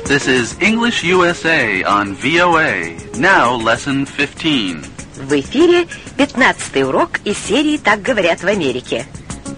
This is English USA on VOA. Now lesson 15. В эфире 15-й урок из серии «Так говорят в Америке».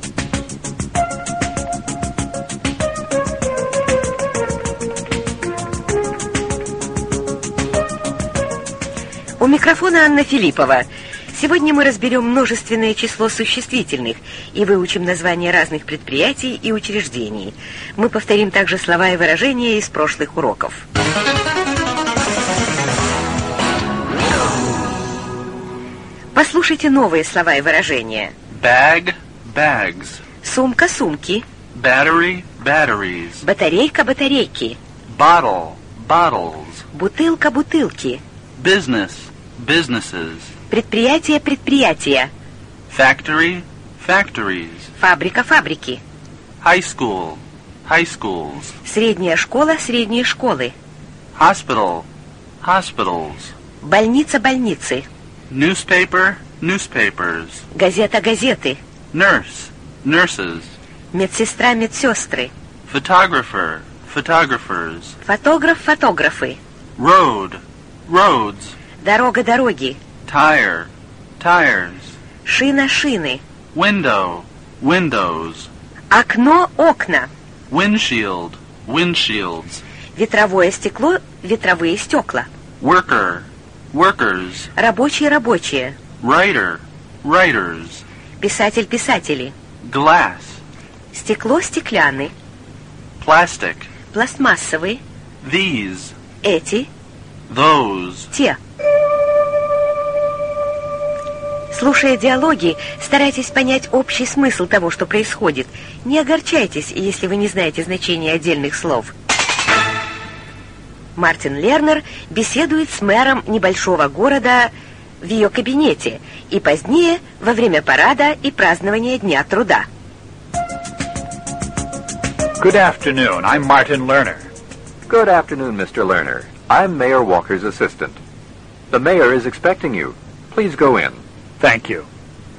У микрофона Анна Филиппова. Сегодня мы разберем множественное число существительных и выучим названия разных предприятий и учреждений. Мы повторим также слова и выражения из прошлых уроков. Послушайте новые слова и выражения. Bag, bags. Сумка, сумки. Battery, batteries. Батарейка, батарейки. Bottle, bottles. Бутылка, бутылки. Business, businesses. Предприятие, предприятия. Factory, factories. Фабрика, фабрики. High school, high schools. Средняя школа, средние школы. Hospital, hospitals. Больница, больницы. Newspaper, newspapers. Газета, газеты. Nurse, nurses. Медсестра, медсестры. Photographer, photographers. Фотограф, фотографы. Road, roads. Дорога, дороги. Tire, tires. Шина, шины. Window, windows. Окно, окна. Windshield, windshields. Ветровое стекло, ветровые стекла. Worker, workers. Рабочие, рабочие. Writer, writers. Писатель, писатели. Glass, Стекло, стеклянный. plastic. Пластмассовый. These, Эти, those. те. Слушая диалоги, старайтесь понять общий смысл того, что происходит. Не огорчайтесь, если вы не знаете значения отдельных слов. Мартин Лернер беседует с мэром небольшого города в ее кабинете и позднее во время парада и празднования Дня труда. Good afternoon. I'm Martin Lerner. Good afternoon, Mr. Lerner. I'm Mayor Walker's assistant. The mayor is expecting you. Please go in. Thank you.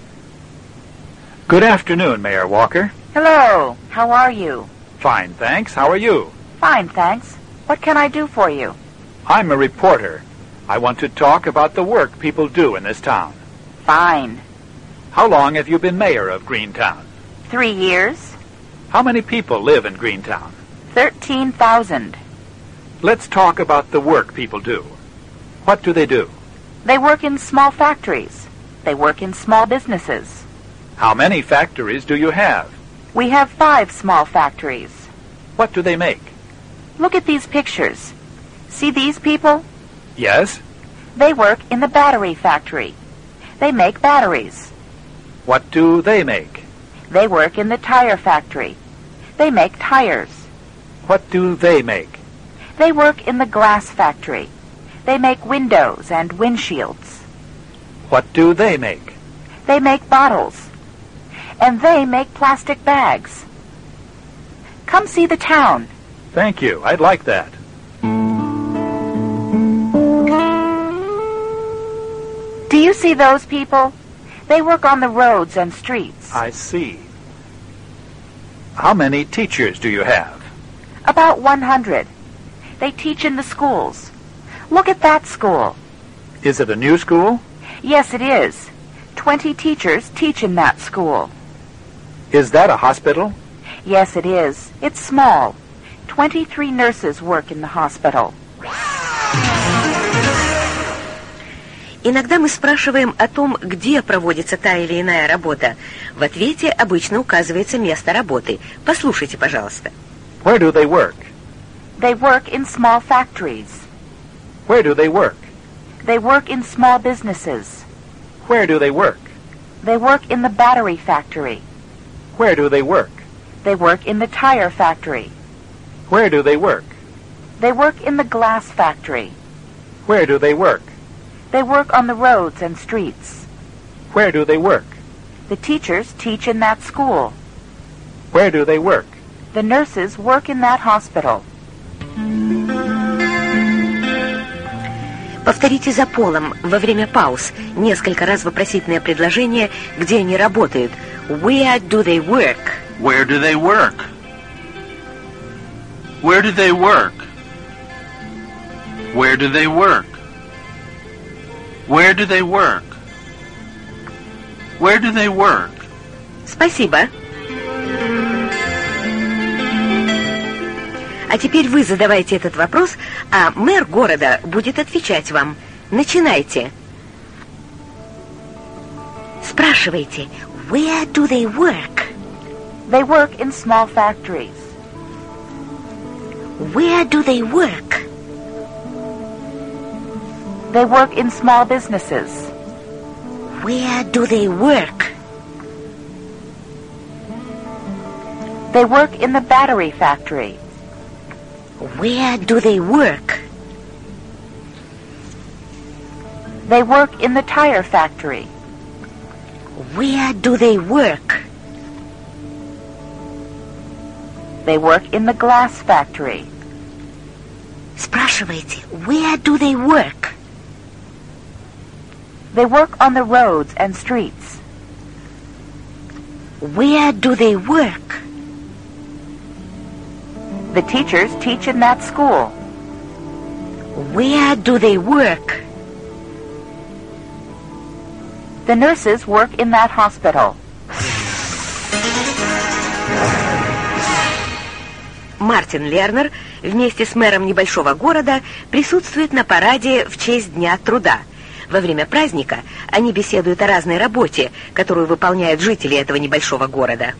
Good afternoon, Mayor Walker. Hello. How are you? Fine, thanks. How are you? Fine, thanks. What can I do for you? I'm a reporter. I want to talk about the work people do in this town. Fine. How long have you been mayor of Greentown? 3 years. How many people live in Greentown? 13,000. Let's talk about the work people do. What do they do? They work in small factories. They work in small businesses. How many factories do you have? We have 5 small factories. What do they make? Look at these pictures. See these people? Yes? They work in the battery factory. They make batteries. What do they make? They work in the tire factory. They make tires. What do they make? They work in the glass factory. They make windows and windshields. What do they make? They make bottles. And they make plastic bags. Come see the town. Thank you. I'd like that. Do you see those people? They work on the roads and streets. I see. How many teachers do you have? About 100. They teach in the schools. Look at that school. Is it a new school? Yes, it is. 20 teachers teach in that school. Is that a hospital? Yes, it is. It's small. 23 nurses work in the hospital. Иногда мы спрашиваем о том, где проводится та или иная работа. В ответе обычно указывается место работы. Послушайте, пожалуйста. Where do they work? They work in small factories. Where do they work? They work in small businesses. Where do they work? They work in the battery factory. Where do they work? They work in the tire factory. Where do they work? They work in the glass factory. Where do they work? They work on the roads and streets. Where do they work? The teachers teach in that school. Where do they work? The nurses work in that hospital. Повторите за Полом во время пауз несколько раз вопросительное предложение, где они работают. Where do they work? Where do they work? Where do they work? Where do they work? Where do they work? Where do they work? Спасибо. А теперь вы задавайте этот вопрос, а мэр города будет отвечать вам. Начинайте. Спрашивайте. Where do they work? They work in small factories. Where do they work? They work in small businesses. Where do they work? They work in the battery factory. Where do they work? They work in the tire factory. Where do they work? They work in the glass factory. Спрашивайте, where do they work? They work on the roads and streets. Where do they work? The teachers teach in that school. Where do they work? The nurses work in that hospital. Мартин Лернер вместе с мэром небольшого города присутствует на параде в честь Дня труда. Во время праздника они беседуют о разной работе, которую выполняют жители этого небольшого города.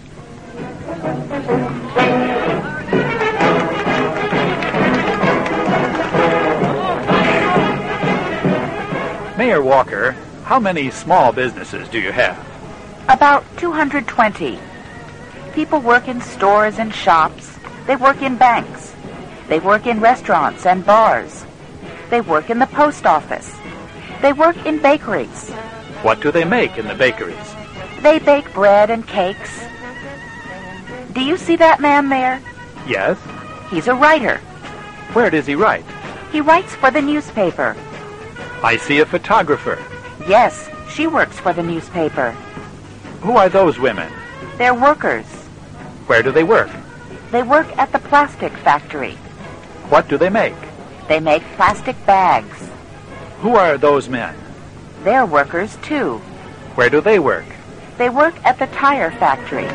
Mayor Walker, how many small businesses do you have? About 220. People work in stores and shops. They work in banks. They work in restaurants and bars. They work in the post office. They work in bakeries. What do they make in the bakeries? They bake bread and cakes. Do you see that man there? Yes. He's a writer. Where does he write? He writes for the newspaper. I see a photographer. Yes, she works for the newspaper. Who are those women? They're workers. Where do they work? They work at the plastic factory. What do they make? They make plastic bags. Who are those men? They're workers, too. Where do they work? They work at the tire factory.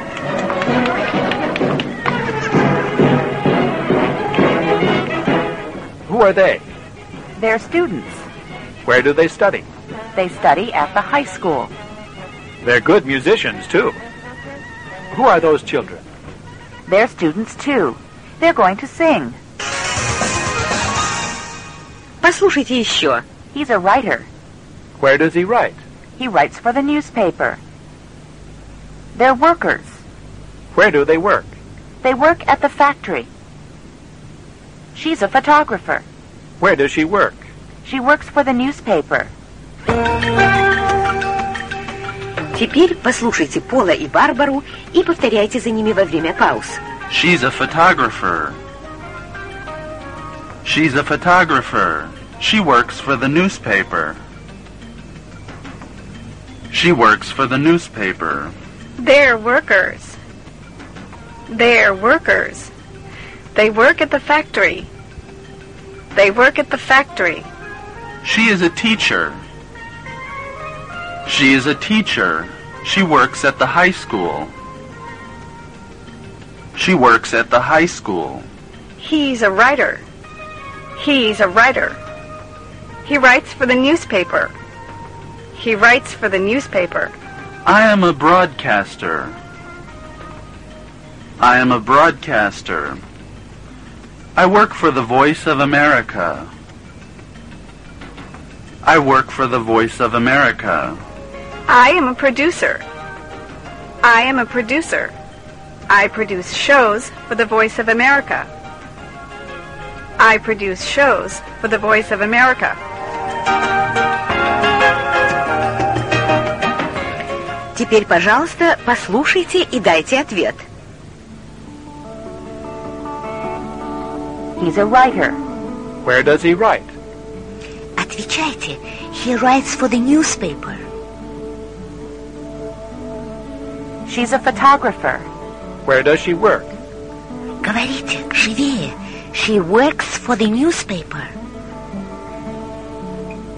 Who are they? They're students. Where do they study? They study at the high school. They're good musicians, too. Who are those children? They're students, too. They're going to sing. Послушайте еще. He's a writer. Where does he write? He writes for the newspaper. They're workers. Where do they work? They work at the factory. She's a photographer. Where does she work? She works for the newspaper. Теперь послушайте Пола и Барбару и повторяйте за ними во время пауз. She's a photographer. She's a photographer. She works for the newspaper. She works for the newspaper. They're workers. They're workers. They work at the factory. They work at the factory. She is a teacher. She is a teacher. She works at the high school. She works at the high school. He's a writer. He's a writer. He writes for the newspaper. He writes for the newspaper. I am a broadcaster. I am a broadcaster. I work for the Voice of America. I work for the Voice of America. I am a producer. I am a producer. I produce shows for the Voice of America. I produce shows for the Voice of America. Теперь, пожалуйста, послушайте и дайте ответ. He's a writer. Where does he write? Отвечайте. He writes for the newspaper. She's a photographer. Where does she work? Говорите, живее. She works for the newspaper.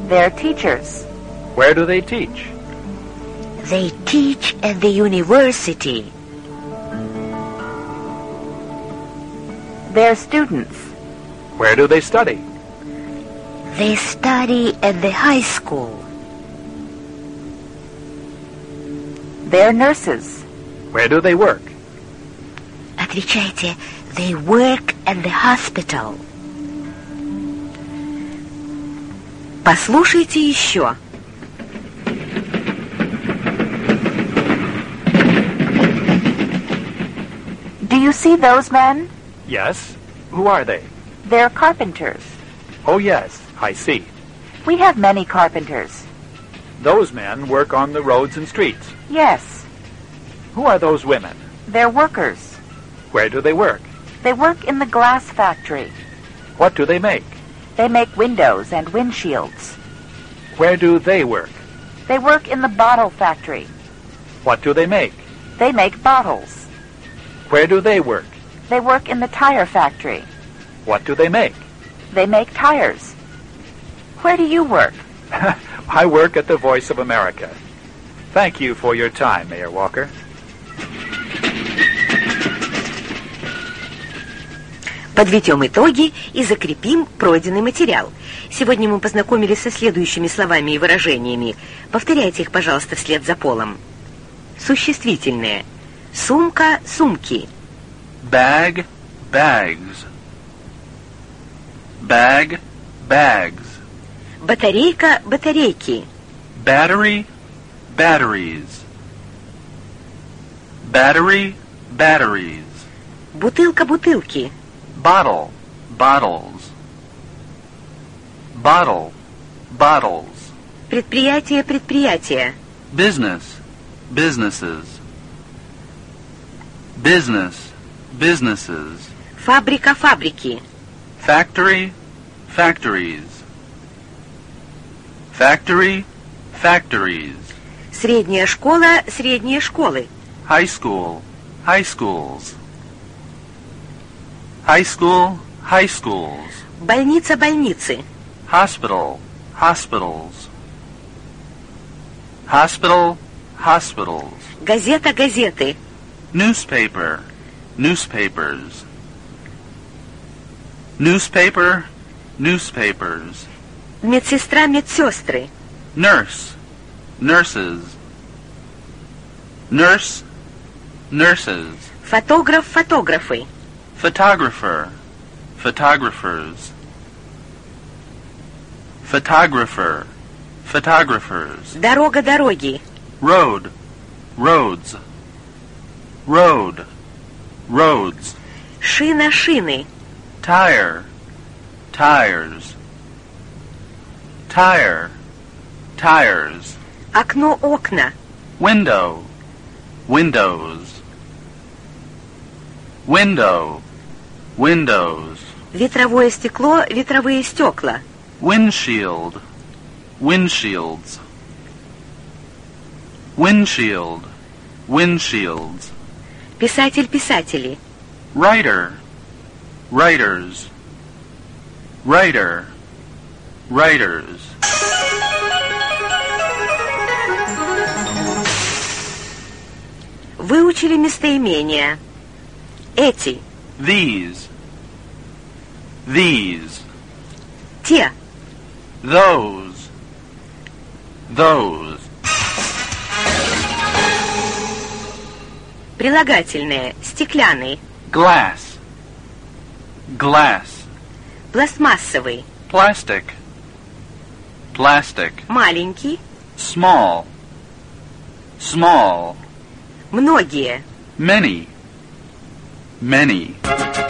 They're teachers. Where do they teach? They teach at the university. They're students. Where do they study? They study at the high school. They're nurses. Where do they work? Отвечайте, they work at the hospital. Послушайте еще. Do you see those men? Yes. Who are they? They're carpenters. Oh, yes, I see. We have many carpenters. Those men work on the roads and streets. Yes, Who are those women? they're workers. Where do they work? They work in the glass factory. What do they make? They make windows and windshields. Where do they work? They work in the bottle factory. What do they make? They make bottles. Where do they work? They work in the tire factory. What do they make? They make tires. Where do you work? I work at the Voice of America. Thank you for your time, Mayor Walker. Подведем итоги и закрепим пройденный материал. Сегодня мы познакомились со следующими словами и выражениями. Повторяйте их, пожалуйста, вслед за Полом. Существительные. Сумка, сумки. Bag, bags. Bag, bags. Батарейка, батарейки. Battery, batteries. Battery, batteries. Бутылка, бутылки. Bottle, bottles. Bottle, bottles. Предприятие, предприятия. Business, businesses. Business, businesses. Фабрика, фабрики. Factory, factories. Factory, factories. Средняя школа, средние школы. High school, high schools. High school, high schools. Больница, больницы. Hospital, hospitals. Hospital, hospitals. Газета, газеты. Newspaper, newspapers. Newspaper, newspapers. Медсестра, медсестры. Nurse, nurses. Nurse, nurses. Фотограф, фотографы. Photographer, photographers. Photographer, photographers. Дорога, дороги. Road, roads. Road, roads. Шина, шины. Tire, tires. Tire, tires. Окно, окна. Window, windows. Window, windows. Ветровое стекло, ветровые стекла. Windshield, windshields. Windshield, windshields. Писатель, писатели. Writer, writers. Writer, writers. Выучили местоимения. Эти. These, these. Те. Those, those. Прилагательные. Стеклянный. Glass, glass. Пластмассовый. Plastic, plastic. Маленький. Small, small. Многие. Many, many.